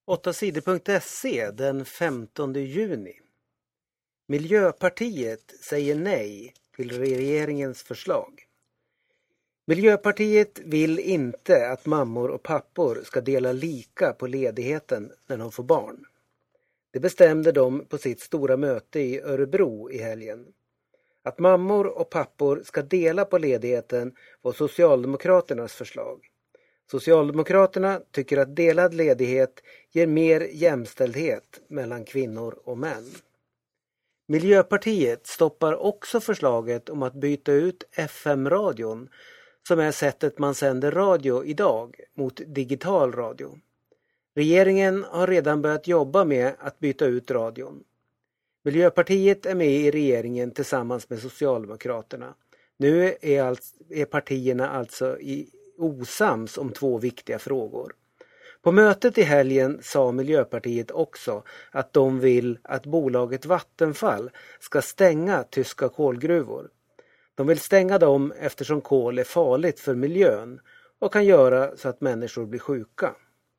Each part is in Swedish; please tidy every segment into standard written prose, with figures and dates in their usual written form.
8sidor.se den 15 juni. Miljöpartiet säger nej till regeringens förslag. Miljöpartiet vill inte att mammor och pappor ska dela lika på ledigheten när de får barn. Det bestämde de på sitt stora möte i Örebro i helgen. Att mammor och pappor ska dela på ledigheten var Socialdemokraternas förslag. Socialdemokraterna tycker att delad ledighet ger mer jämställdhet mellan kvinnor och män. Miljöpartiet stoppar också förslaget om att byta ut FM-radion, som är sättet man sänder radio idag, mot digital radio. Regeringen har redan börjat jobba med att byta ut radion. Miljöpartiet är med i regeringen tillsammans med Socialdemokraterna. Nu är partierna alltså osams om två viktiga frågor. På mötet i helgen sa Miljöpartiet också att de vill att bolaget Vattenfall ska stänga tyska kolgruvor. De vill stänga dem eftersom kol är farligt för miljön och kan göra så att människor blir sjuka.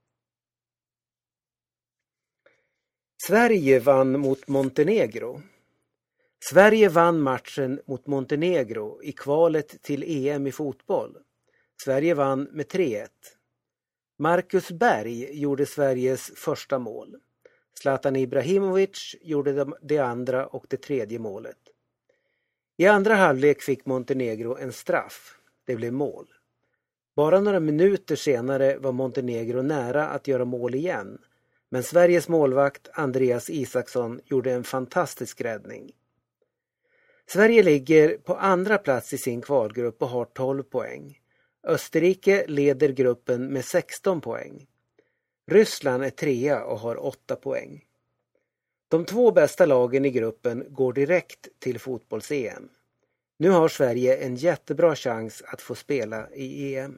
Sverige vann mot Montenegro. Sverige vann matchen mot Montenegro i kvalet till EM i fotboll. Sverige vann med 3-1. Marcus Berg gjorde Sveriges första mål. Zlatan Ibrahimovic gjorde det andra och det tredje målet. I andra halvlek fick Montenegro en straff. Det blev mål. Bara några minuter senare var Montenegro nära att göra mål igen. Men Sveriges målvakt Andreas Isaksson gjorde en fantastisk räddning. Sverige ligger på andra plats i sin kvalgrupp och har 12 poäng. Österrike leder gruppen med 16 poäng. Ryssland är 3 och har 8 poäng. De 2 bästa lagen i gruppen går direkt till fotbolls-EM. Nu har Sverige en jättebra chans att få spela i EM.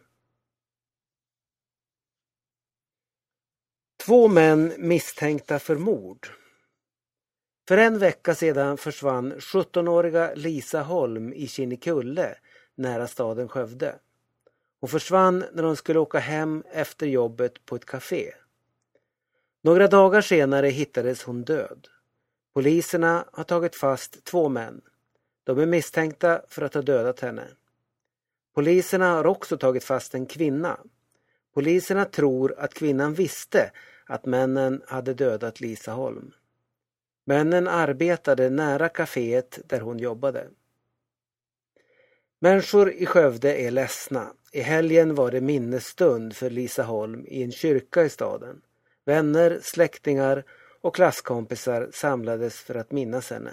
2 män misstänkta för mord. För en vecka sedan försvann 17-åriga Lisa Holm i Kinnekulle nära staden Skövde. Hon försvann när hon skulle åka hem efter jobbet på ett café. Några dagar senare hittades hon död. Poliserna har tagit fast 2 män. De är misstänkta för att ha dödat henne. Poliserna har också tagit fast en kvinna. Poliserna tror att kvinnan visste att männen hade dödat Lisa Holm. Männen arbetade nära kaféet där hon jobbade. Människor i Skövde är ledsna. I helgen var det minnesstund för Lisa Holm i en kyrka i staden. Vänner, släktingar och klasskompisar samlades för att minnas henne.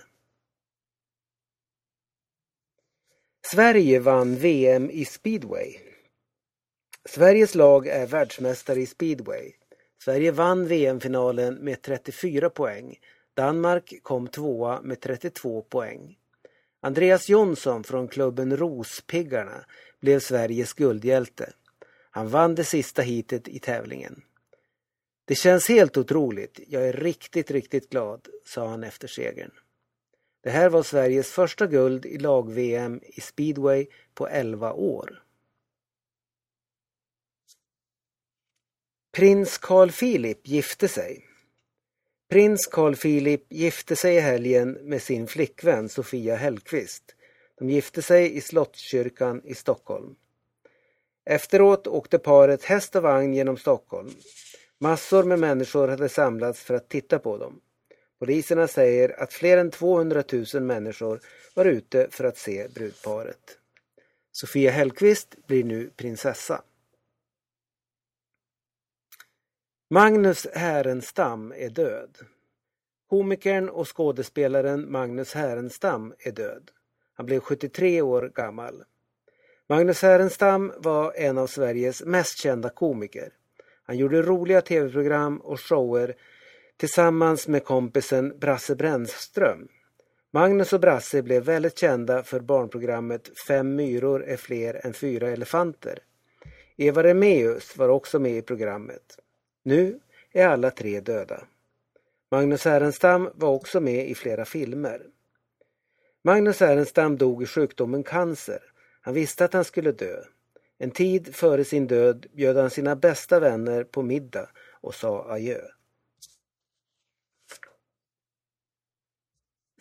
Sverige vann VM i speedway. Sveriges lag är världsmästare i speedway. Sverige vann VM-finalen med 34 poäng. Danmark kom 2 med 32 poäng. Andreas Jonsson från klubben Rospiggarna blev Sveriges guldhjälte. Han vann det sista heatet i tävlingen. Det känns helt otroligt. Jag är riktigt glad, sa han efter segern. Det här var Sveriges första guld i lag-VM i speedway på 11 år. Prins Carl Philip gifte sig. Prins Carl Philip gifte sig i helgen med sin flickvän Sofia Hellqvist. De gifte sig i Slottskyrkan i Stockholm. Efteråt åkte paret häst och vagn genom Stockholm. Massor med människor hade samlats för att titta på dem. Poliserna säger att fler än 200 000 människor var ute för att se brudparet. Sofia Hellqvist blir nu prinsessa. Magnus Härenstam är död. Komikern och skådespelaren Magnus Härenstam är död. Han blev 73 år gammal. Magnus Härenstam var en av Sveriges mest kända komiker. Han gjorde roliga tv-program och shower tillsammans med kompisen Brasse Brännström. Magnus och Brasse blev väldigt kända för barnprogrammet 5 myror är fler än 4 elefanter. Eva Remaeus var också med i programmet. Nu är alla 3 döda. Magnus Härenstam var också med i flera filmer. Magnus Härenstam dog i sjukdomen cancer. Han visste att han skulle dö. En tid före sin död bjöd han sina bästa vänner på middag och sa adjö.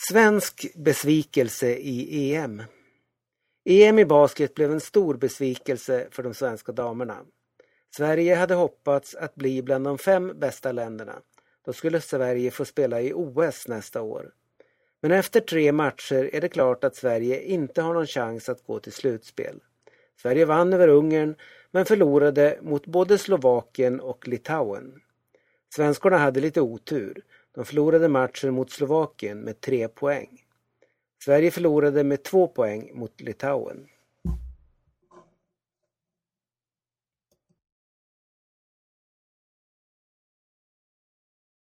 Svensk besvikelse i EM. EM i basket blev en stor besvikelse för de svenska damerna. Sverige hade hoppats att bli bland de 5 bästa länderna. Då skulle Sverige få spela i OS nästa år. Men efter 3 matcher är det klart att Sverige inte har någon chans att gå till slutspel. Sverige vann över Ungern men förlorade mot både Slovakien och Litauen. Svenskorna hade lite otur. De förlorade matchen mot Slovakien med 3 poäng. Sverige förlorade med 2 poäng mot Litauen.